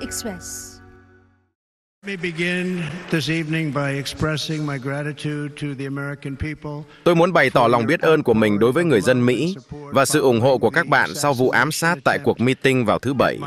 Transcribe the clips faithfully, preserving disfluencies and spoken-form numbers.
Express. Tôi muốn bày tỏ lòng biết ơn của mình đối với người dân Mỹ và sự ủng hộ của các bạn sau vụ ám sát tại cuộc meeting vào thứ Bảy.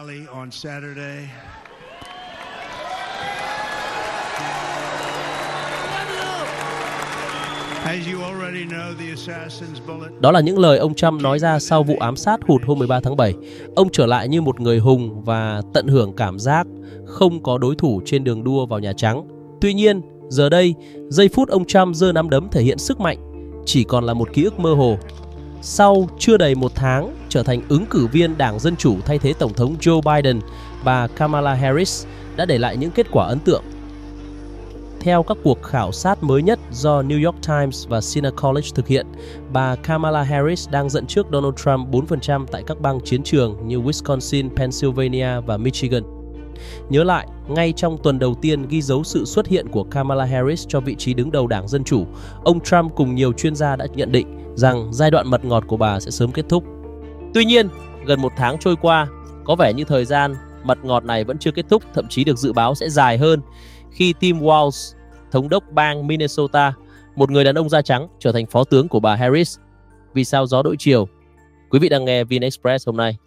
Đó là những lời ông Trump nói ra sau vụ ám sát hụt hôm mười ba tháng bảy. Ông trở lại như một người hùng và tận hưởng cảm giác không có đối thủ trên đường đua vào Nhà Trắng. Tuy nhiên, giờ đây, giây phút ông Trump giơ nắm đấm thể hiện sức mạnh chỉ còn là một ký ức mơ hồ. Sau chưa đầy một tháng trở thành ứng cử viên Đảng Dân Chủ thay thế Tổng thống Joe Biden, bà Kamala Harris đã để lại những kết quả ấn tượng. Theo các cuộc khảo sát mới nhất do New York Times và Sina College thực hiện, bà Kamala Harris đang dẫn trước Donald Trump bốn phần trăm tại các bang chiến trường như Wisconsin, Pennsylvania và Michigan. Nhớ lại, ngay trong tuần đầu tiên ghi dấu sự xuất hiện của Kamala Harris cho vị trí đứng đầu Đảng Dân Chủ, ông Trump cùng nhiều chuyên gia đã nhận định rằng giai đoạn mật ngọt của bà sẽ sớm kết thúc. Tuy nhiên, gần một tháng trôi qua, có vẻ như thời gian mật ngọt này vẫn chưa kết thúc, thậm chí được dự báo sẽ dài hơn, khi Tim Walz, thống đốc bang Minnesota, một người đàn ông da trắng, trở thành phó tướng của bà Harris. Vì sao gió đổi chiều? Quý vị đang nghe vê en Express hôm nay.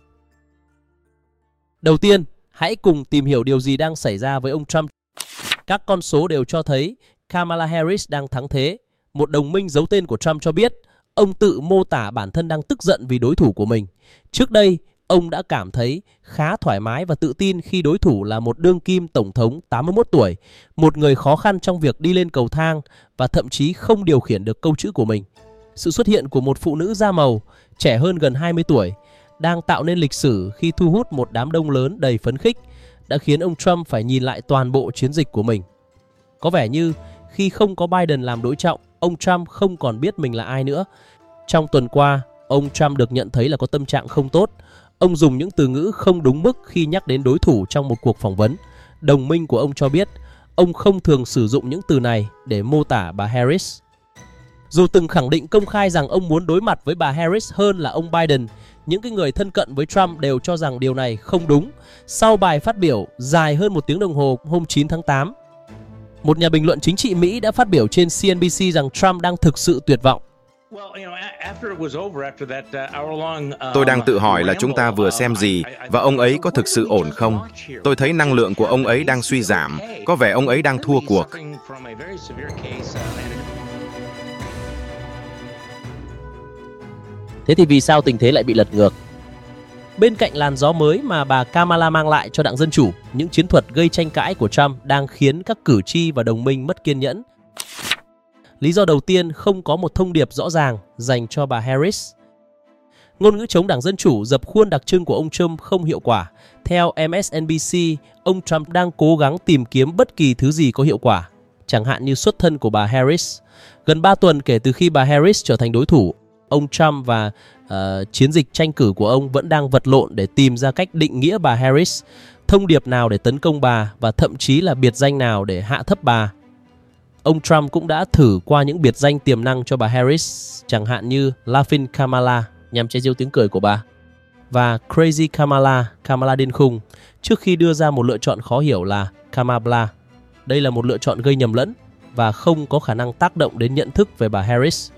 Đầu tiên, hãy cùng tìm hiểu điều gì đang xảy ra với ông Trump. Các con số đều cho thấy Kamala Harris đang thắng thế. Một đồng minh giấu tên của Trump cho biết ông tự mô tả bản thân đang tức giận vì đối thủ của mình. Trước đây, ông đã cảm thấy khá thoải mái và tự tin khi đối thủ là một đương kim tổng thống tám mươi mốt tuổi, một người khó khăn trong việc đi lên cầu thang và thậm chí không điều khiển được câu chữ của mình. Sự xuất hiện của một phụ nữ da màu, trẻ hơn gần hai mươi tuổi, đang tạo nên lịch sử khi thu hút một đám đông lớn đầy phấn khích, đã khiến ông Trump phải nhìn lại toàn bộ chiến dịch của mình. Có vẻ như khi không có Biden làm đối trọng, ông Trump không còn biết mình là ai nữa. Trong tuần qua, ông Trump được nhận thấy là có tâm trạng không tốt. Ông dùng những từ ngữ không đúng mức khi nhắc đến đối thủ trong một cuộc phỏng vấn. Đồng minh của ông cho biết ông không thường sử dụng những từ này để mô tả bà Harris. Dù từng khẳng định công khai rằng ông muốn đối mặt với bà Harris hơn là ông Biden, những cái người thân cận với Trump đều cho rằng điều này không đúng. Sau bài phát biểu dài hơn một tiếng đồng hồ hôm chín tháng tám, một nhà bình luận chính trị Mỹ đã phát biểu trên xê en bê xê rằng Trump đang thực sự tuyệt vọng. Tôi đang tự hỏi là chúng ta vừa xem gì và ông ấy có thực sự ổn không? Tôi thấy năng lượng của ông ấy đang suy giảm, có vẻ ông ấy đang thua cuộc. Thế thì vì sao tình thế lại bị lật ngược? Bên cạnh làn gió mới mà bà Kamala mang lại cho Đảng Dân Chủ, những chiến thuật gây tranh cãi của Trump đang khiến các cử tri và đồng minh mất kiên nhẫn. Lý do đầu tiên, không có một thông điệp rõ ràng dành cho bà Harris. Ngôn ngữ chống Đảng Dân Chủ dập khuôn đặc trưng của ông Trump không hiệu quả. Theo em ét en bê xê, ông Trump đang cố gắng tìm kiếm bất kỳ thứ gì có hiệu quả, chẳng hạn như xuất thân của bà Harris. Gần ba tuần kể từ khi bà Harris trở thành đối thủ, ông Trump và uh, chiến dịch tranh cử của ông vẫn đang vật lộn để tìm ra cách định nghĩa bà Harris, thông điệp nào để tấn công bà và thậm chí là biệt danh nào để hạ thấp bà. Ông Trump cũng đã thử qua những biệt danh tiềm năng cho bà Harris, chẳng hạn như Laughing Kamala nhằm che giấu tiếng cười của bà, và Crazy Kamala, Kamala điên khùng, trước khi đưa ra một lựa chọn khó hiểu là Kamala. Đây là một lựa chọn gây nhầm lẫn và không có khả năng tác động đến nhận thức về bà Harris.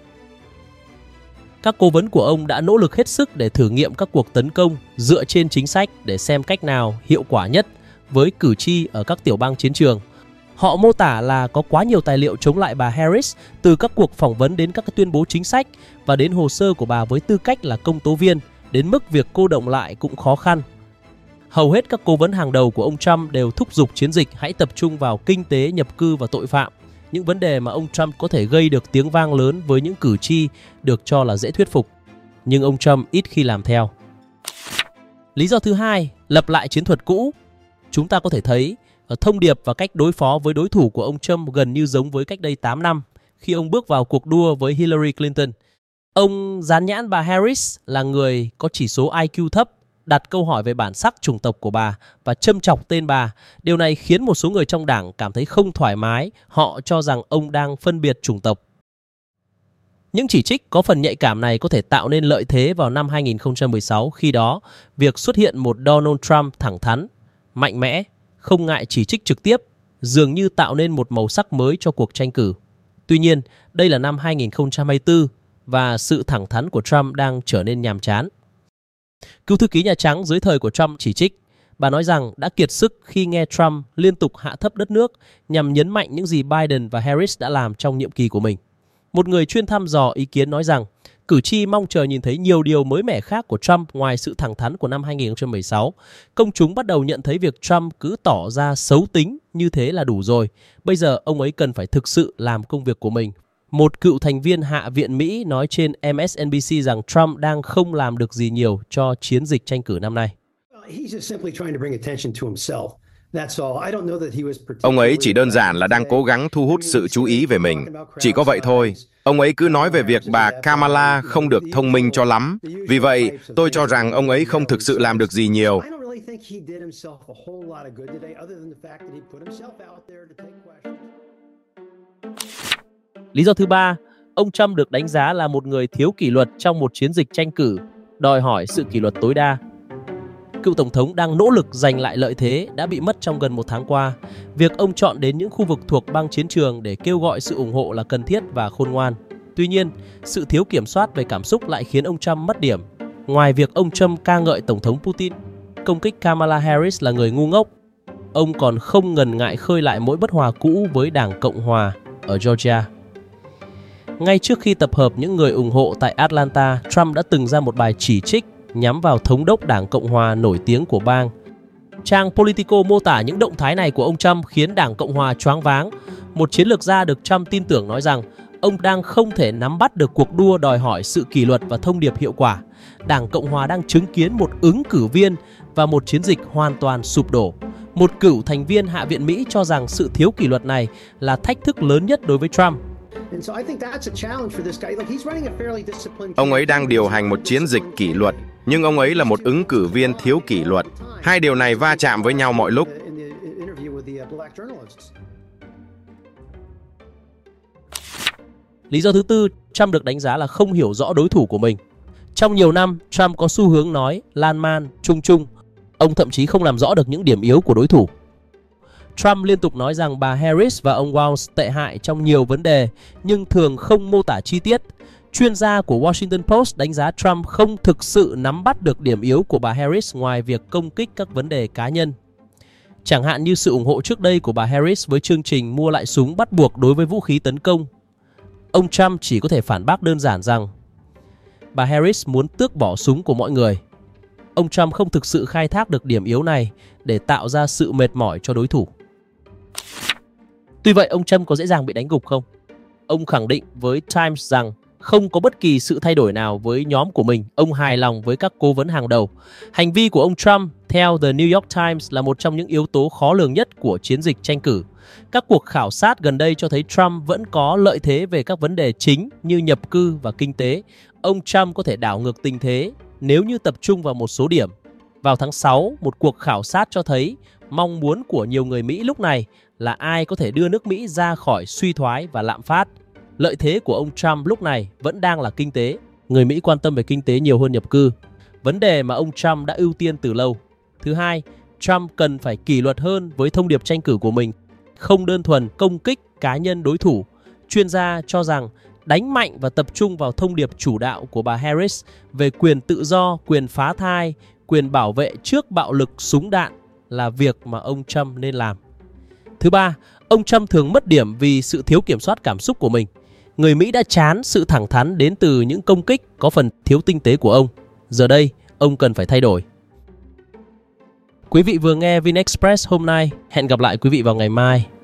Các cố vấn của ông đã nỗ lực hết sức để thử nghiệm các cuộc tấn công dựa trên chính sách để xem cách nào hiệu quả nhất với cử tri ở các tiểu bang chiến trường. Họ mô tả là có quá nhiều tài liệu chống lại bà Harris, từ các cuộc phỏng vấn đến các tuyên bố chính sách và đến hồ sơ của bà với tư cách là công tố viên, đến mức việc cô động lại cũng khó khăn. Hầu hết các cố vấn hàng đầu của ông Trump đều thúc giục chiến dịch hãy tập trung vào kinh tế, nhập cư và tội phạm, những vấn đề mà ông Trump có thể gây được tiếng vang lớn với những cử tri được cho là dễ thuyết phục. Nhưng ông Trump ít khi làm theo. Lý do thứ hai, lặp lại chiến thuật cũ. Chúng ta có thể thấy thông điệp và cách đối phó với đối thủ của ông Trump gần như giống với cách đây tám năm, khi ông bước vào cuộc đua với Hillary Clinton. Ông dán nhãn bà Harris là người có chỉ số i kiu thấp, đặt câu hỏi về bản sắc chủng tộc của bà và châm chọc tên bà. Điều này khiến một số người trong đảng cảm thấy không thoải mái, họ cho rằng ông đang phân biệt chủng tộc. Những chỉ trích có phần nhạy cảm này có thể tạo nên lợi thế vào năm hai nghìn không trăm mười sáu, khi đó việc xuất hiện một Donald Trump thẳng thắn mạnh mẽ, không ngại chỉ trích trực tiếp, dường như tạo nên một màu sắc mới cho cuộc tranh cử. Tuy nhiên, đây là năm hai nghìn không trăm hai mươi tư và sự thẳng thắn của Trump đang trở nên nhàm chán. Cựu thư ký Nhà Trắng dưới thời của Trump chỉ trích, bà nói rằng đã kiệt sức khi nghe Trump liên tục hạ thấp đất nước nhằm nhấn mạnh những gì Biden và Harris đã làm trong nhiệm kỳ của mình. Một người chuyên thăm dò ý kiến nói rằng cử tri mong chờ nhìn thấy nhiều điều mới mẻ khác của Trump ngoài sự thẳng thắn của năm hai nghìn không trăm mười sáu. Công chúng bắt đầu nhận thấy việc Trump cứ tỏ ra xấu tính như thế là đủ rồi. Bây giờ ông ấy cần phải thực sự làm công việc của mình. Một cựu thành viên Hạ viện Mỹ nói trên em ét en bê xê rằng Trump đang không làm được gì nhiều cho chiến dịch tranh cử năm nay. Ông ấy chỉ đơn giản là đang cố gắng thu hút sự chú ý về mình. Chỉ có vậy thôi. Ông ấy cứ nói về việc bà Kamala không được thông minh cho lắm. Vì vậy, tôi cho rằng ông ấy không thực sự làm được gì nhiều. Lý do thứ ba, ông Trump được đánh giá là một người thiếu kỷ luật trong một chiến dịch tranh cử, đòi hỏi sự kỷ luật tối đa. Cựu Tổng thống đang nỗ lực giành lại lợi thế đã bị mất trong gần một tháng qua. Việc ông chọn đến những khu vực thuộc bang chiến trường để kêu gọi sự ủng hộ là cần thiết và khôn ngoan. Tuy nhiên, sự thiếu kiểm soát về cảm xúc lại khiến ông Trump mất điểm. Ngoài việc ông Trump ca ngợi Tổng thống Putin, công kích Kamala Harris là người ngu ngốc, ông còn không ngần ngại khơi lại mối bất hòa cũ với Đảng Cộng Hòa ở Georgia. Ngay trước khi tập hợp những người ủng hộ tại Atlanta, Trump đã từng ra một bài chỉ trích nhắm vào thống đốc Đảng Cộng Hòa nổi tiếng của bang. Trang Politico mô tả những động thái này của ông Trump khiến Đảng Cộng Hòa choáng váng. Một chiến lược gia được Trump tin tưởng nói rằng ông đang không thể nắm bắt được cuộc đua đòi hỏi sự kỷ luật và thông điệp hiệu quả. Đảng Cộng Hòa đang chứng kiến một ứng cử viên và một chiến dịch hoàn toàn sụp đổ. Một cựu thành viên Hạ viện Mỹ cho rằng sự thiếu kỷ luật này là thách thức lớn nhất đối với Trump. Ông ấy đang điều hành một chiến dịch kỷ luật, nhưng ông ấy là một ứng cử viên thiếu kỷ luật. Hai điều này va chạm với nhau mọi lúc. Lý do thứ tư, Trump được đánh giá là không hiểu rõ đối thủ của mình. Trong nhiều năm, Trump có xu hướng nói lan man, chung chung. Ông thậm chí không làm rõ được những điểm yếu của đối thủ. Trump liên tục nói rằng bà Harris và ông Walz tệ hại trong nhiều vấn đề, nhưng thường không mô tả chi tiết. Chuyên gia của Washington Post đánh giá Trump không thực sự nắm bắt được điểm yếu của bà Harris ngoài việc công kích các vấn đề cá nhân. Chẳng hạn như sự ủng hộ trước đây của bà Harris với chương trình mua lại súng bắt buộc đối với vũ khí tấn công. Ông Trump chỉ có thể phản bác đơn giản rằng bà Harris muốn tước bỏ súng của mọi người. Ông Trump không thực sự khai thác được điểm yếu này để tạo ra sự mệt mỏi cho đối thủ. Tuy vậy, ông Trump có dễ dàng bị đánh gục không? Ông khẳng định với Times rằng không có bất kỳ sự thay đổi nào với nhóm của mình. Ông hài lòng với các cố vấn hàng đầu. Hành vi của ông Trump, theo The New York Times, là một trong những yếu tố khó lường nhất của chiến dịch tranh cử. Các cuộc khảo sát gần đây cho thấy Trump vẫn có lợi thế về các vấn đề chính như nhập cư và kinh tế. Ông Trump có thể đảo ngược tình thế nếu như tập trung vào một số điểm. Vào tháng sáu, một cuộc khảo sát cho thấy mong muốn của nhiều người Mỹ lúc này là ai có thể đưa nước Mỹ ra khỏi suy thoái và lạm phát. Lợi thế của ông Trump lúc này vẫn đang là kinh tế. Người Mỹ quan tâm về kinh tế nhiều hơn nhập cư, vấn đề mà ông Trump đã ưu tiên từ lâu. Thứ hai, Trump cần phải kỷ luật hơn với thông điệp tranh cử của mình, không đơn thuần công kích cá nhân đối thủ. Chuyên gia cho rằng đánh mạnh và tập trung vào thông điệp chủ đạo của bà Harris về quyền tự do, quyền phá thai, quyền bảo vệ trước bạo lực súng đạn là việc mà ông Trump nên làm. Thứ ba, ông Trump thường mất điểm vì sự thiếu kiểm soát cảm xúc của mình. Người Mỹ đã chán sự thẳng thắn đến từ những công kích có phần thiếu tinh tế của ông. Giờ đây, ông cần phải thay đổi. Quý vị vừa nghe VinExpress hôm nay. Hẹn gặp lại quý vị vào ngày mai.